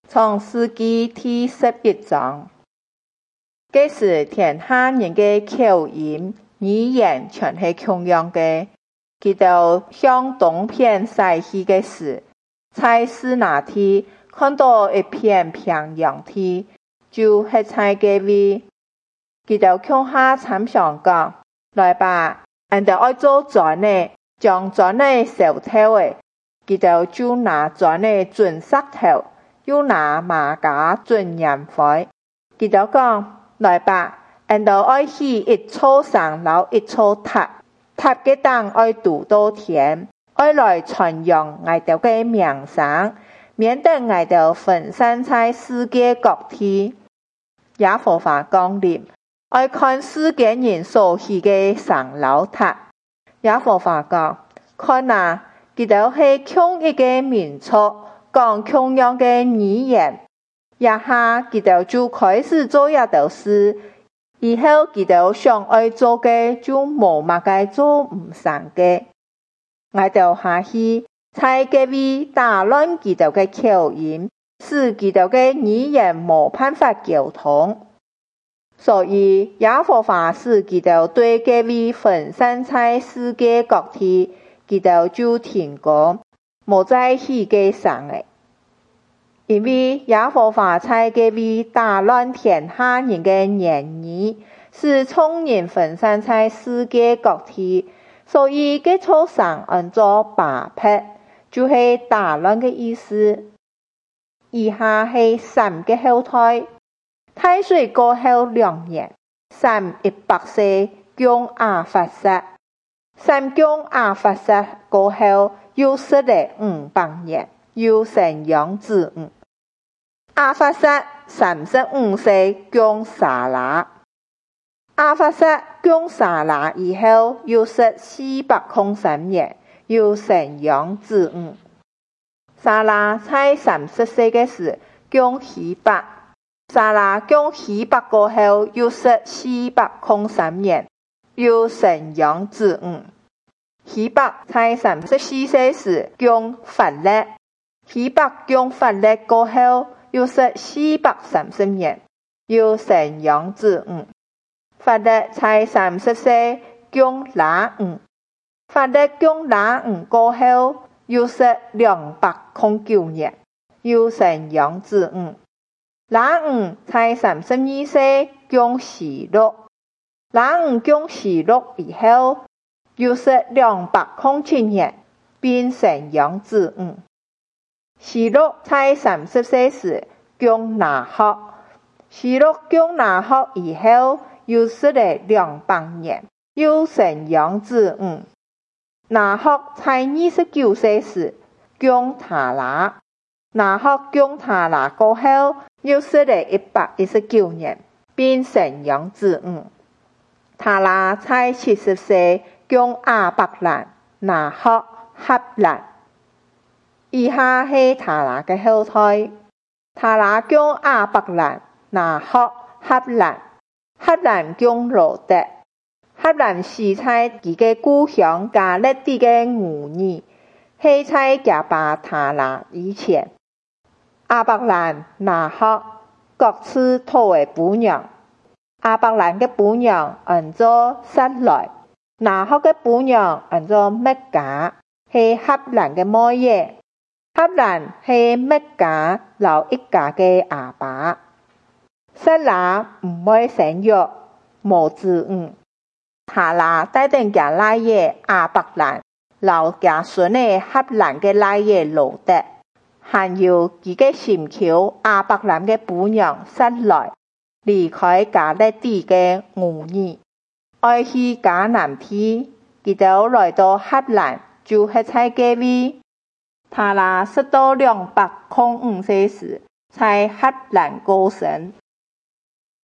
創世記第11章。這時天下人的口音、語言全是同樣的。佢哋向東邊西去的時，在示拿地看到一片平洋地，就是在這裡。佢哋向下參詳講：來吧，我哋愛做磚呢，將磚呢燒透的。佢哋就拿磚呢準石頭，又拿馬甲準鹽灰。佢哋講：來吧，我哋愛起一座山，留一座塔。塔嘅燈愛渡到天，愛來傳揚我哋嘅名聲，免得我哋分散在世界各地。耶和華降臨，愛看世界人所起嘅山樓塔。耶和華講：看啊，佢哋係同一個民族，講同樣嘅語言，一下佢哋就開始做一道事。以後佢哋想愛做嘅就無乜嘅做唔成嘅，我哋下去在這裡打亂佢哋嘅口音，使佢哋嘅語言無辦法溝通。所以耶和華使佢哋對這裡分散在世界各地，佢哋就停工，無再起嘅山嘅。因為耶和華在這裡打亂天下人的言語，使眾人分散在世界各地，所以這座山按做巴別，就是打亂的意思。以下是閃的後代，大水過後2年，閃100歲供亞法撒，閃供亞法撒過後又設了500年，又生養子女。亞法撒35歲供撒拉，亞法撒供撒拉以後又設403年，又生養子女。撒拉在30歲的時供希伯，撒拉供希伯過後又設403年，又生養子女。希伯在34歲時供法勒，希伯供法勒過後又設430年，又生養子女。法勒在30歲供拉吾，法勒供拉吾過後又設209年，又生養子女。拉吾在32歲供示錄，拉吾供示錄以後又設207年，並生養子女。示錄在30歲時供拿鶴，示錄供拿鶴以後又設了200年，又生養子女。拿鶴在29歲時供他拉，拿鶴供他拉過後又設了119年，並生養子女。他拉在70歲供亞伯蘭、拿鶴、哈蘭。以下是他拉的後代，他拉供亞伯蘭、拿鶴、哈蘭，哈蘭供羅得，哈蘭是在自己故鄉加勒底的兒女，是在加巴他拉以前。亞伯蘭、拿鶴各自討的婦娘，亞伯蘭的婦娘按做撒萊，拿鶴的婦娘按做密迦，是哈蘭的妹爺。哈蘭是密迦老一家的阿爸。撒拉唔愛生育，無子女。他拉帶定家奶爺亞伯蘭，老家孫的哈蘭的奶爺羅得，還有幾個心求亞伯蘭的婦娘撒萊，離開加勒底的兒女，愛去迦南地，佢哋來到哈蘭，就是在這裡。他拉直到205歲時，在哈蘭過生。